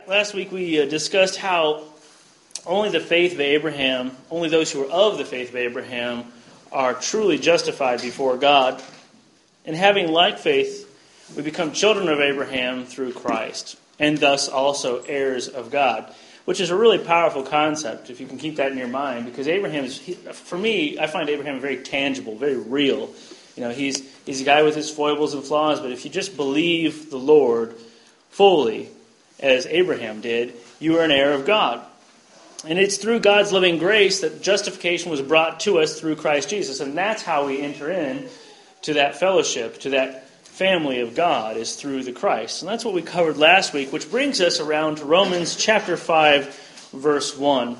Last week we discussed how only the faith of Abraham, only those who are of the faith of Abraham are truly justified before God. And having like faith, we become children of Abraham through Christ, and thus also heirs of God, which is a really powerful concept if you can keep that in your mind, because for me, I find Abraham very tangible, very real. You know, he's a guy with his foibles and flaws, but if you just believe the Lord fully, as Abraham did, you are an heir of God. And it's through God's loving grace that justification was brought to us through Christ Jesus. And that's how we enter in to that fellowship, to that family of God, is through the Christ. And that's what we covered last week, which brings us around to Romans chapter 5, verse 1.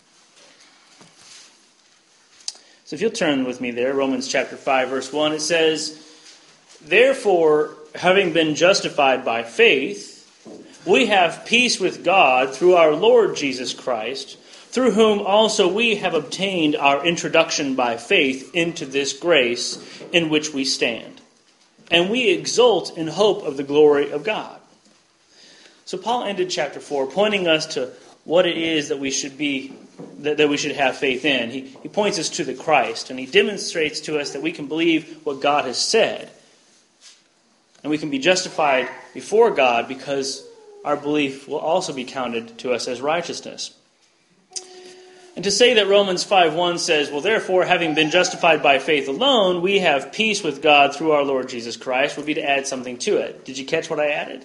So if you'll turn with me there, Romans chapter 5, verse 1, it says, "Therefore, having been justified by faith, we have peace with God through our Lord Jesus Christ, through whom also we have obtained our introduction by faith into this grace in which we stand. And we exult in hope of the glory of God." So Paul ended chapter 4 pointing us to what it is that we should be, that we should have faith in. He points us to the Christ, and he demonstrates to us that we can believe what God has said. And we can be justified before God because our belief will also be counted to us as righteousness. And to say that Romans 5:1 says, "Well, therefore, having been justified by faith alone, we have peace with God through our Lord Jesus Christ," would be to add something to it. Did you catch what I added?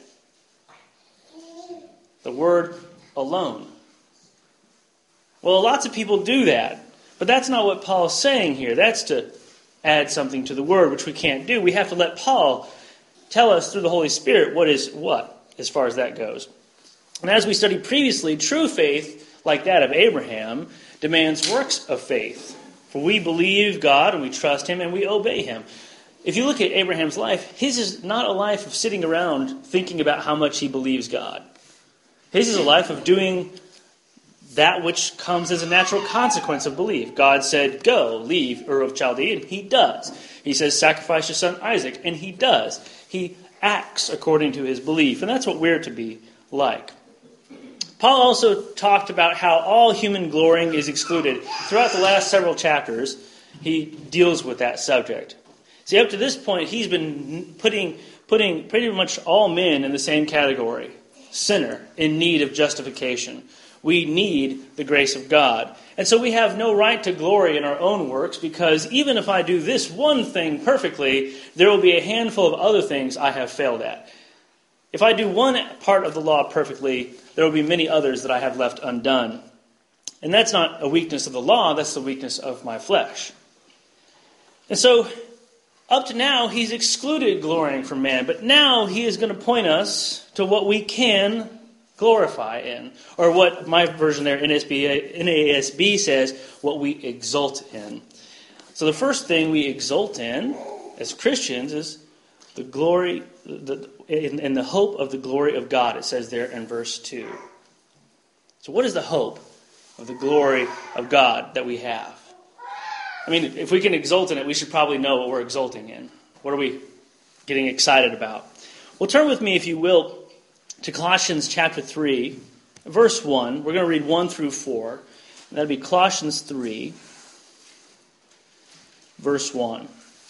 The word alone. Well, lots of people do that, but that's not what Paul's saying here. That's to add something to the word, which we can't do. We have to let Paul tell us through the Holy Spirit what is what, as far as that goes. And as we studied previously, true faith, like that of Abraham, demands works of faith. For we believe God and we trust Him and we obey Him. If you look at Abraham's life, his is not a life of sitting around thinking about how much he believes God. His is a life of doing that which comes as a natural consequence of belief. God said, "Go, leave Ur of Chaldea," and he does. He says, "Sacrifice your son Isaac," and he does. He acts according to his belief, and that's what we're to be like. Paul also talked about how all human glorying is excluded. Throughout the last several chapters, he deals with that subject. See, up to this point, he's been putting pretty much all men in the same category. Sinner, in need of justification. We need the grace of God. And so we have no right to glory in our own works, because even if I do this one thing perfectly, there will be a handful of other things I have failed at. If I do one part of the law perfectly, there will be many others that I have left undone. And that's not a weakness of the law, that's the weakness of my flesh. And so, up to now, he's excluded glorying from man, but now he is going to point us to what we can glorify in, or what my version there, NASB says, what we exult in. So the first thing we exult in as Christians is the glory, in the hope of the glory of God. It says there in verse 2. So what is the hope of the glory of God that we have? I mean, if we can exult in it, we should probably know what we're exulting in. What are we getting excited about? Well, turn with me, if you will, to Colossians chapter 3, verse 1. We're going to read 1 through 4. And that'll be Colossians 3, verse 1.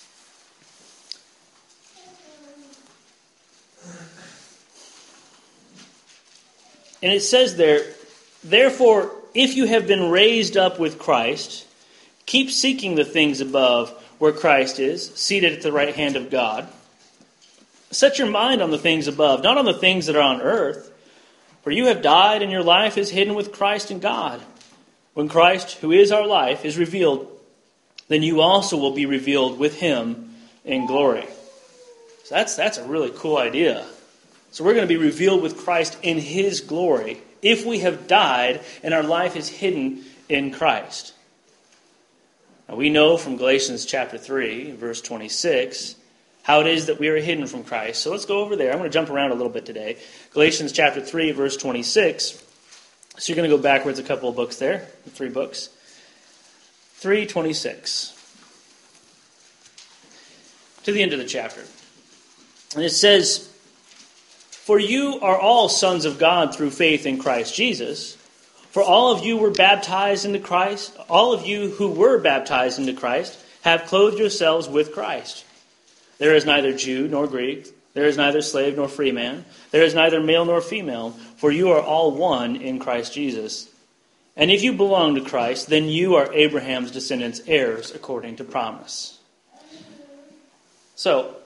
And it says there, "Therefore, if you have been raised up with Christ, keep seeking the things above where Christ is, seated at the right hand of God. Set your mind on the things above, not on the things that are on earth. For you have died, and your life is hidden with Christ in God. When Christ, who is our life, is revealed, then you also will be revealed with Him in glory." So that's a really cool idea. So we're going to be revealed with Christ in His glory if we have died and our life is hidden in Christ. Now we know from Galatians chapter 3, verse 26, how it is that we are hidden from Christ. So let's go over there. I'm going to jump around a little bit today. Galatians chapter 3, verse 26. So you're going to go backwards a couple of books there, 3 books. 3:26. To the end of the chapter. And it says, For you are all sons of God through faith in Christ Jesus. For all of you were baptized into Christ. All of you who were baptized into Christ have clothed yourselves with Christ. There is neither Jew nor Greek. There is neither slave nor free man. There is neither male nor female. For you are all one in Christ Jesus. And if you belong to Christ, then you are Abraham's descendants, heirs according to promise. So,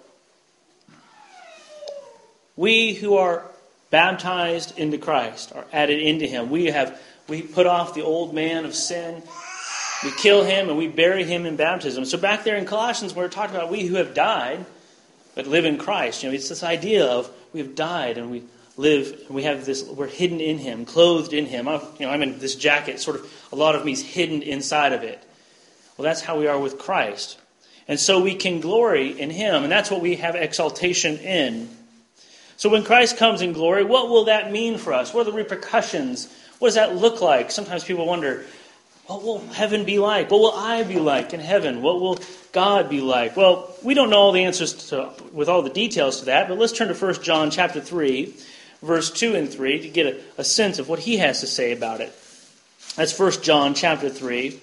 we who are baptized into Christ are added into him. We put off the old man of sin. We kill him and we bury him in baptism. So back there in Colossians, we're talking about we who have died but live in Christ. It's this idea of we have died and we live, and we have this. We're hidden in him, clothed in him. I'm in this jacket. Sort of a lot of me is hidden inside of it. Well, that's how we are with Christ, and so we can glory in him, and that's what we have exaltation in. So when Christ comes in glory, what will that mean for us? What are the repercussions? What does that look like? Sometimes people wonder, what will heaven be like? What will I be like in heaven? What will God be like? Well, we don't know all the answers with all the details to that, but let's turn to 1 John chapter 3, verse 2 and 3 to get a sense of what he has to say about it. That's 1 John chapter 3,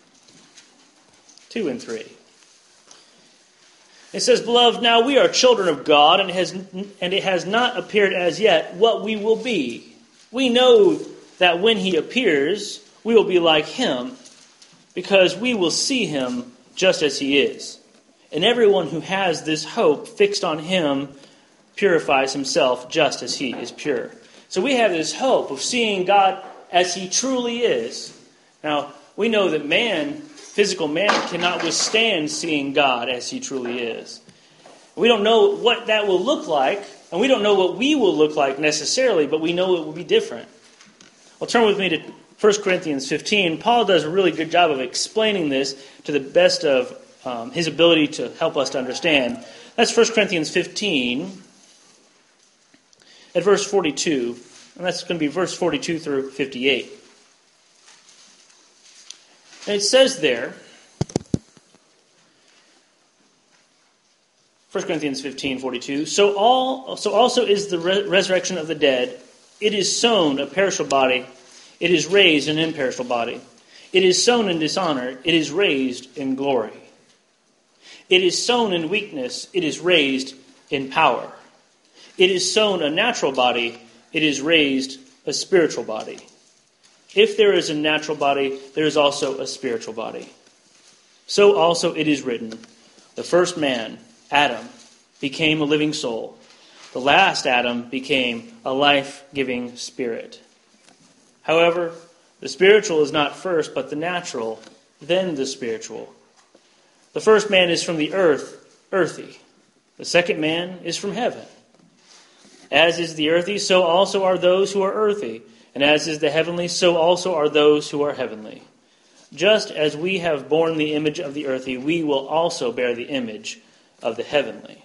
2 and 3. It says, Beloved, now we are children of God, and it has not appeared as yet what we will be. We know that when he appears, we will be like him, because we will see him just as he is. And everyone who has this hope fixed on him purifies himself just as he is pure. So we have this hope of seeing God as he truly is. Now, we know that physical man, cannot withstand seeing God as he truly is. We don't know what that will look like, and we don't know what we will look like necessarily, but we know it will be different. Well, turn with me to 1 Corinthians 15. Paul does a really good job of explaining this to the best of his ability to help us to understand. That's 1 Corinthians 15 at verse 42. And that's going to be verse 42 through 58. And it says there, 1 Corinthians 15:42, so also is the resurrection of the dead. It is sown a perishable body. It is raised an imperishable body. It is sown in dishonor. It is raised in glory. It is sown in weakness. It is raised in power. It is sown a natural body. It is raised a spiritual body. If there is a natural body, there is also a spiritual body. So also it is written, the first man, Adam, became a living soul. The last Adam became a life-giving spirit. However, the spiritual is not first, but the natural, then the spiritual. The first man is from the earth, earthy. The second man is from heaven. As is the earthy, so also are those who are earthy. And as is the heavenly, so also are those who are heavenly. Just as we have borne the image of the earthy, we will also bear the image of the heavenly.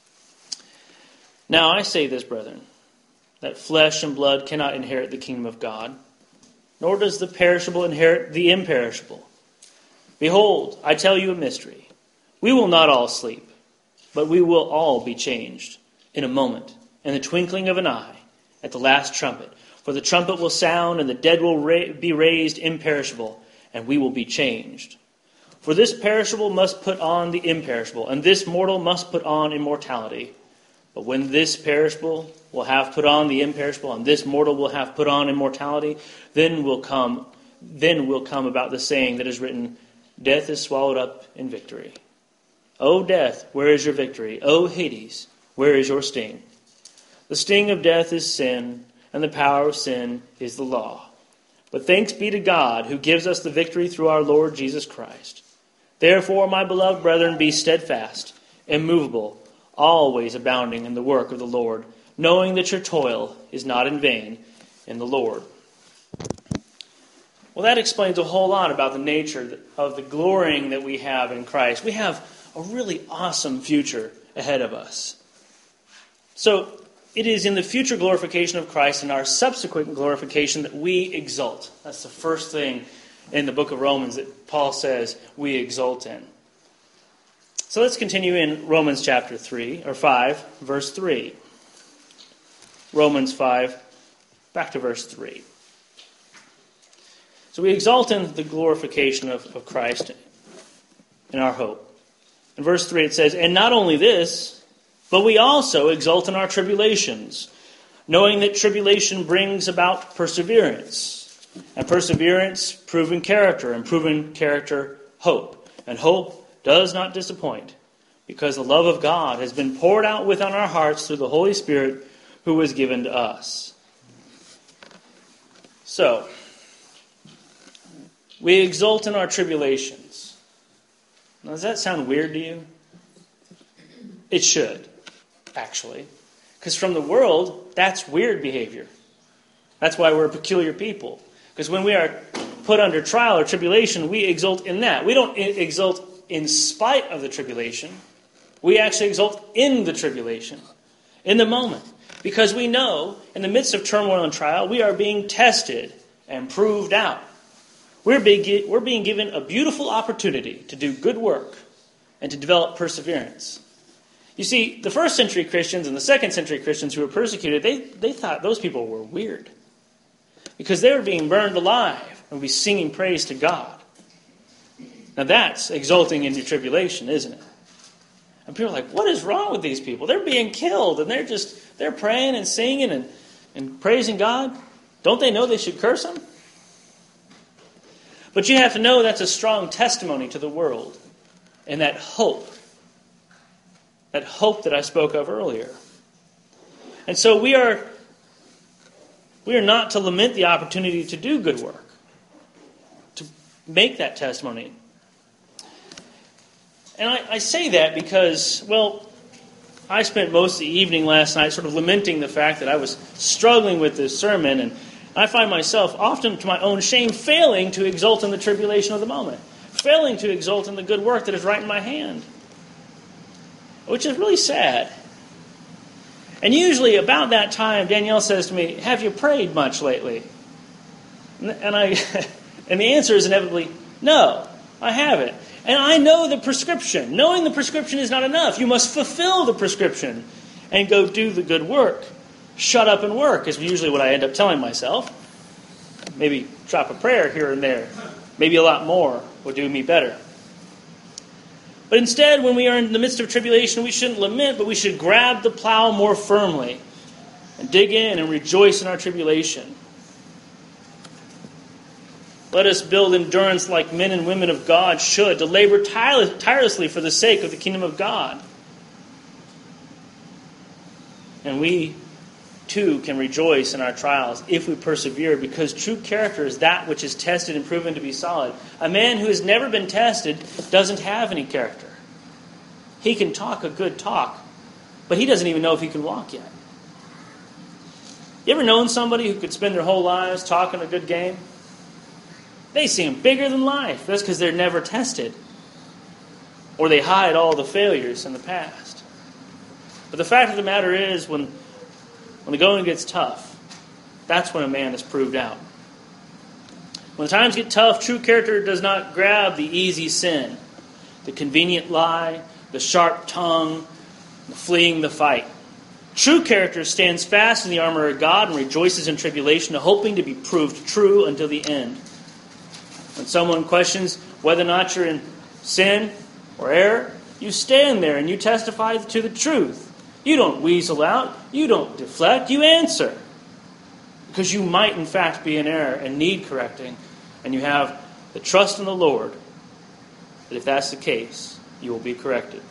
Now I say this, brethren, that flesh and blood cannot inherit the kingdom of God, nor does the perishable inherit the imperishable. Behold, I tell you a mystery. We will not all sleep, but we will all be changed in a moment, in the twinkling of an eye, at the last trumpet. For the trumpet will sound, and the dead will be raised imperishable, and we will be changed. For this perishable must put on the imperishable, and this mortal must put on immortality. But when this perishable will have put on the imperishable, and this mortal will have put on immortality, then will come about the saying that is written, Death is swallowed up in victory. O death, where is your victory? O Hades, where is your sting? The sting of death is sin, and the power of sin is the law. But thanks be to God, who gives us the victory through our Lord Jesus Christ. Therefore, my beloved brethren, be steadfast, immovable, always abounding in the work of the Lord, knowing that your toil is not in vain in the Lord. Well, that explains a whole lot about the nature of the glorying that we have in Christ. We have a really awesome future ahead of us. So, it is in the future glorification of Christ and our subsequent glorification that we exult. That's the first thing in the book of Romans that Paul says we exult in. So let's continue in Romans chapter 5, verse 3. Romans 5, back to verse 3. So we exalt in the glorification of Christ in our hope. In verse 3 it says, "And not only this, but we also exult in our tribulations, knowing that tribulation brings about perseverance, and perseverance, proven character, and proven character, hope. And hope does not disappoint, because the love of God has been poured out within our hearts through the Holy Spirit who was given to us." So, we exult in our tribulations. Now, does that sound weird to you? It should, actually. Because from the world, that's weird behavior. That's why we're a peculiar people. Because when we are put under trial or tribulation, we exult in that. We don't exult in spite of the tribulation. We actually exult in the tribulation, in the moment. Because we know, in the midst of turmoil and trial, we are being tested and proved out. We're being given a beautiful opportunity to do good work and to develop perseverance. You see, the first century Christians and the second century Christians who were persecuted, they thought those people were weird. Because they were being burned alive and would be singing praise to God. Now that's exulting in your tribulation, isn't it? And people are like, what is wrong with these people? They're being killed and they're praying and singing and praising God. Don't they know they should curse Him? But you have to know that's a strong testimony to the world. And that hope that I spoke of earlier. And so we are not to lament the opportunity to do good work, to make that testimony. And I say that because, well, I spent most of the evening last night sort of lamenting the fact that I was struggling with this sermon, and I find myself, often to my own shame, failing to exult in the tribulation of the moment, failing to exult in the good work that is right in my hand, which is really sad. And usually about that time, Danielle says to me, "Have you prayed much lately?" And the answer is inevitably, no, I haven't. And I know the prescription. Knowing the prescription is not enough. You must fulfill the prescription and go do the good work. Shut up and work is usually what I end up telling myself. Maybe drop a prayer here and there. Maybe a lot more will do me better. But instead, when we are in the midst of tribulation, we shouldn't lament, but we should grab the plow more firmly and dig in and rejoice in our tribulation. Let us build endurance like men and women of God should, to labor tirelessly for the sake of the kingdom of God. And we, too, can rejoice in our trials if we persevere, because true character is that which is tested and proven to be solid. A man who has never been tested doesn't have any character. He can talk a good talk, but he doesn't even know if he can walk yet. You ever known somebody who could spend their whole lives talking a good game? They seem bigger than life. That's because they're never tested. Or they hide all the failures in the past. But the fact of the matter is, when the going gets tough, that's when a man is proved out. When the times get tough, true character does not grab the easy sin, the convenient lie, the sharp tongue, the fleeing the fight. True character stands fast in the armor of God and rejoices in tribulation, hoping to be proved true until the end. When someone questions whether or not you're in sin or error, you stand there and you testify to the truth. You don't weasel out. You don't deflect. You answer. Because you might, in fact, be in error and need correcting. And you have the trust in the Lord that if that's the case, you will be corrected.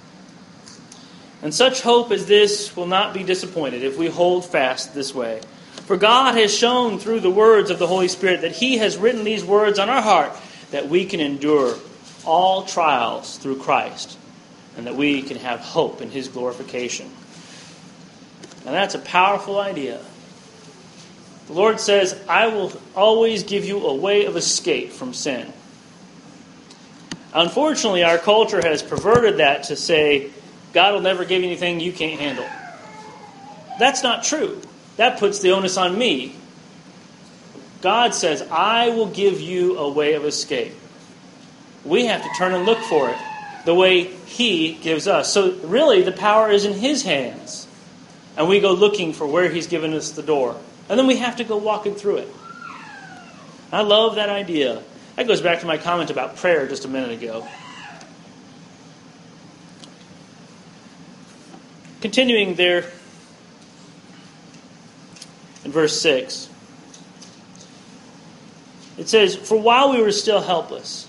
And such hope as this will not be disappointed if we hold fast this way. For God has shown through the words of the Holy Spirit that He has written these words on our heart, that we can endure all trials through Christ, and that we can have hope in His glorification. Now that's a powerful idea. The Lord says, I will always give you a way of escape from sin. Unfortunately, our culture has perverted that to say, God will never give you anything you can't handle. That's not true. That puts the onus on me. God says, I will give you a way of escape. We have to turn and look for it the way He gives us. So really, the power is in His hands. and we go looking for where He's given us the door. And then we have to go walking through it. I love that idea. That goes back to my comment about prayer just a minute ago. Continuing there in verse 6, it says, "For while we were still helpless,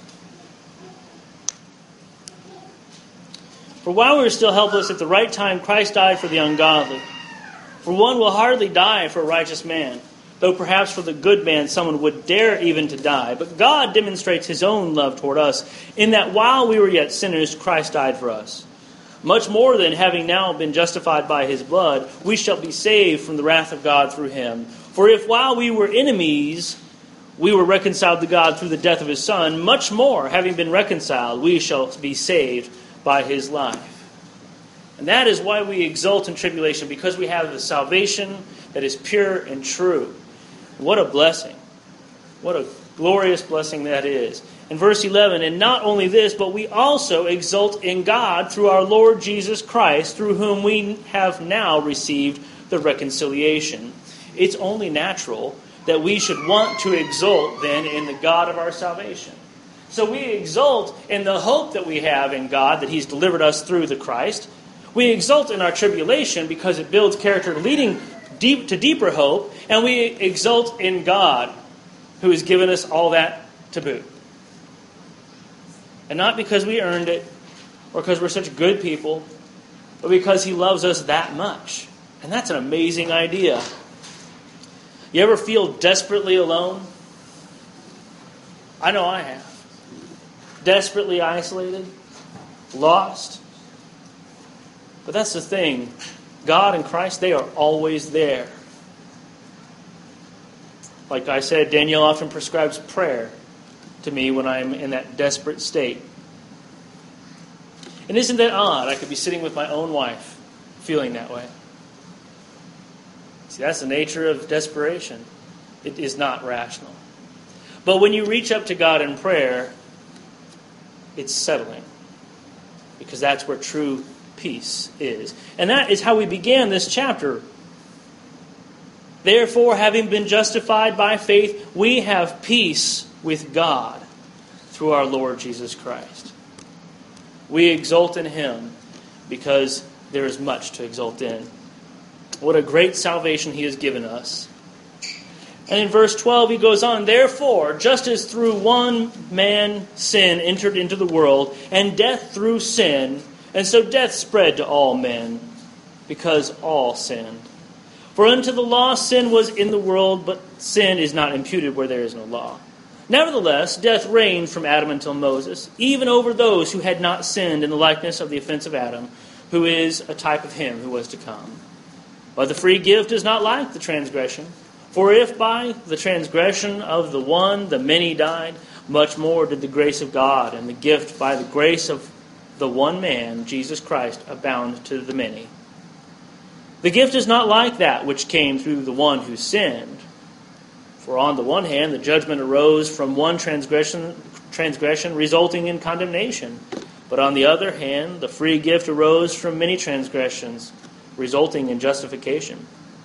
at the right time Christ died for the ungodly. For one will hardly die for a righteous man, though perhaps for the good man someone would dare even to die. But God demonstrates His own love toward us, in that while we were yet sinners, Christ died for us. Much more than, having now been justified by His blood, we shall be saved from the wrath of God through Him. For if while we were enemies, we were reconciled to God through the death of His Son, much more, having been reconciled, we shall be saved by His life." And that is why we exult in tribulation, because we have the salvation that is pure and true. What a blessing. What a glorious blessing that is. In verse 11, "And not only this, but we also exult in God through our Lord Jesus Christ, through whom we have now received the reconciliation." It's only natural that we should want to exult then in the God of our salvation. So we exult in the hope that we have in God, that He's delivered us through the Christ. We exult in our tribulation because it builds character, leading to deeper hope. And we exult in God, who has given us all that to boot. And not because we earned it, or because we're such good people, but because He loves us that much. And that's an amazing idea. You ever feel desperately alone? I know I have. Desperately isolated, lost. But that's the thing. God and Christ, they are always there. Like I said, Danielle often prescribes prayer to me when I'm in that desperate state. And isn't that odd? I could be sitting with my own wife feeling that way. See, that's the nature of desperation. It is not rational. But when you reach up to God in prayer, it's settling. Because that's where true peace is. And that is how we began this chapter. "Therefore, having been justified by faith, we have peace with God through our Lord Jesus Christ." We exult in Him because there is much to exult in. What a great salvation He has given us. And in verse 12 he goes on, "Therefore, just as through one man sin entered into the world, and death through sin, and so death spread to all men, because all sinned. For unto the law sin was in the world, but sin is not imputed where there is no law. Nevertheless, death reigned from Adam until Moses, even over those who had not sinned in the likeness of the offense of Adam, who is a type of him who was to come. But the free gift is not like the transgression. For if by the transgression of the one the many died, much more did the grace of God and the gift by the grace of the one man, Jesus Christ, abound to the many. The gift is not like that which came through the one who sinned. For on the one hand, the judgment arose from one transgression resulting in condemnation. But on the other hand, the free gift arose from many transgressions, resulting in justification.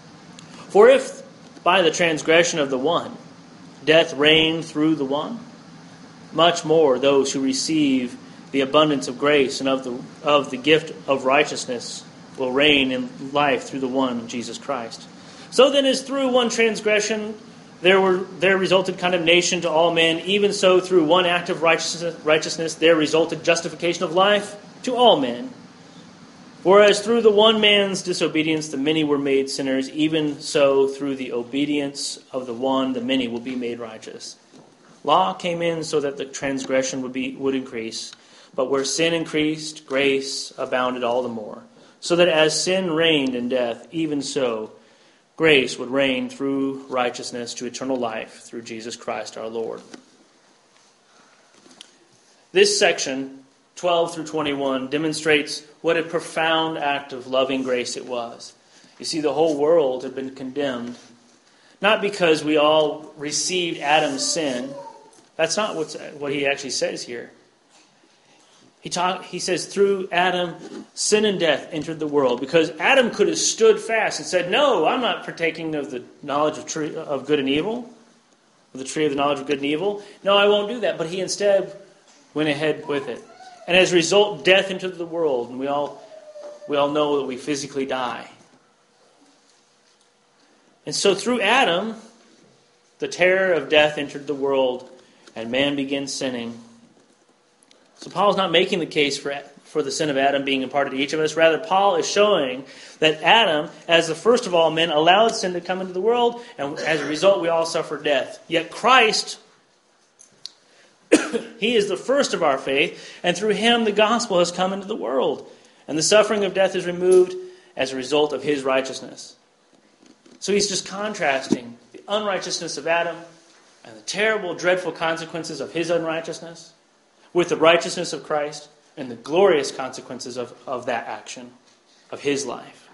For if by the transgression of the one, death reigned through the one, much more those who receive the abundance of grace and of the gift of righteousness will reign in life through the one, Jesus Christ. So then as through one transgression there resulted condemnation to all men, even so through one act of righteousness there resulted justification of life to all men. Whereas through the one man's disobedience the many were made sinners, even so through the obedience of the one the many will be made righteous. Law came in so that the transgression would increase, but where sin increased, grace abounded all the more. So that as sin reigned in death, even so grace would reign through righteousness to eternal life through Jesus Christ our Lord. This section, 12 through 21, demonstrates what a profound act of loving grace it was. You see, the whole world had been condemned, not because we all received Adam's sin. That's not what he actually says here. He says, through Adam, sin and death entered the world. Because Adam could have stood fast and said, no, I'm not partaking of the knowledge of good and evil, of the tree of the knowledge of good and evil. No, I won't do that. But he instead went ahead with it. And as a result, death entered the world. And we all know that we physically die. And so through Adam, the terror of death entered the world, and man began sinning. So Paul's not making the case for the sin of Adam being imparted to each of us. Rather, Paul is showing that Adam, as the first of all men, allowed sin to come into the world, and as a result, we all suffer death. Yet Christ, he is the first of our faith, and through him the gospel has come into the world, and the suffering of death is removed as a result of his righteousness. So he's just contrasting the unrighteousness of Adam and the terrible, dreadful consequences of his unrighteousness with the righteousness of Christ and the glorious consequences of that action, of his life.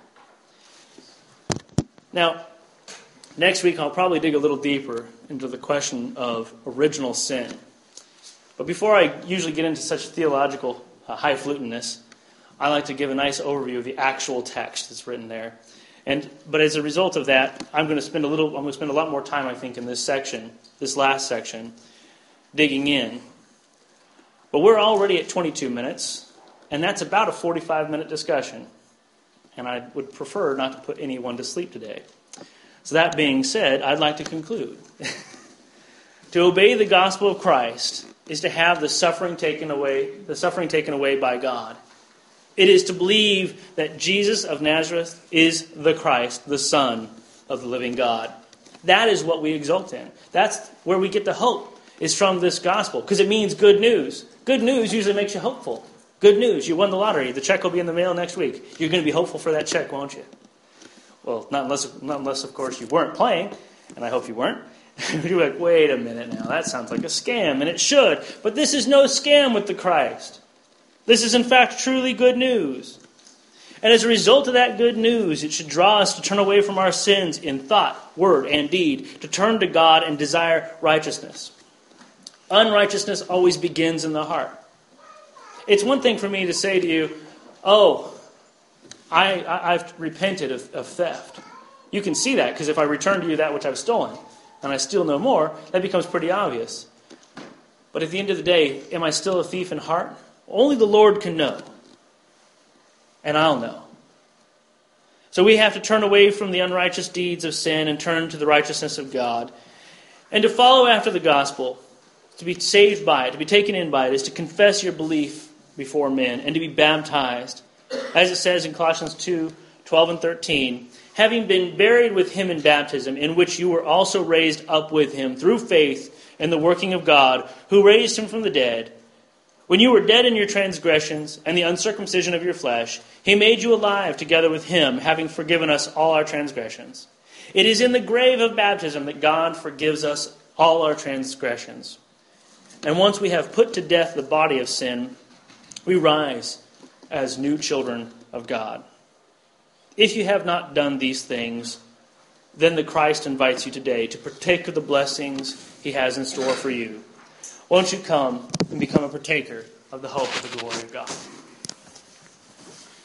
Now, next week I'll probably dig a little deeper into the question of original sin. But before I usually get into such theological highfalutenness, I like to give a nice overview of the actual text that's written there. But as a result of that, I'm going to spend a lot more time, I think, in this last section, digging in. But we're already at 22 minutes, and that's about a 45-minute discussion. And I would prefer not to put anyone to sleep today. So that being said, I'd like to conclude. To obey the gospel of Christ is to have the suffering taken away by God. It is to believe that Jesus of Nazareth is the Christ, the Son of the living God. That is what we exult in. That's where we get the hope, is from this gospel, because it means good news. Good news usually makes you hopeful. Good news, you won the lottery. The check will be in the mail next week. You're going to be hopeful for that check, won't you? Well, not unless, of course, you weren't playing, and I hope you weren't. You're like, wait a minute now, that sounds like a scam, and it should. But this is no scam with the Christ. This is, in fact, truly good news. And as a result of that good news, it should draw us to turn away from our sins in thought, word, and deed, to turn to God and desire righteousness. Unrighteousness always begins in the heart. It's one thing for me to say to you, I've repented of theft. You can see that, because if I return to you that which I've stolen, and I steal no more, that becomes pretty obvious. But at the end of the day, am I still a thief in heart? Only the Lord can know. And I'll know. So we have to turn away from the unrighteous deeds of sin and turn to the righteousness of God. And to follow after the gospel, to be saved by it, to be taken in by it, is to confess your belief before men and to be baptized. As it says in Colossians 2:12 and 13, having been buried with him in baptism, in which you were also raised up with him through faith in the working of God, who raised him from the dead. When you were dead in your transgressions and the uncircumcision of your flesh, he made you alive together with him, having forgiven us all our transgressions. It is in the grave of baptism that God forgives us all our transgressions. And once we have put to death the body of sin, we rise as new children of God. If you have not done these things, then the Christ invites you today to partake of the blessings he has in store for you. Won't you come and become a partaker of the hope of the glory of God?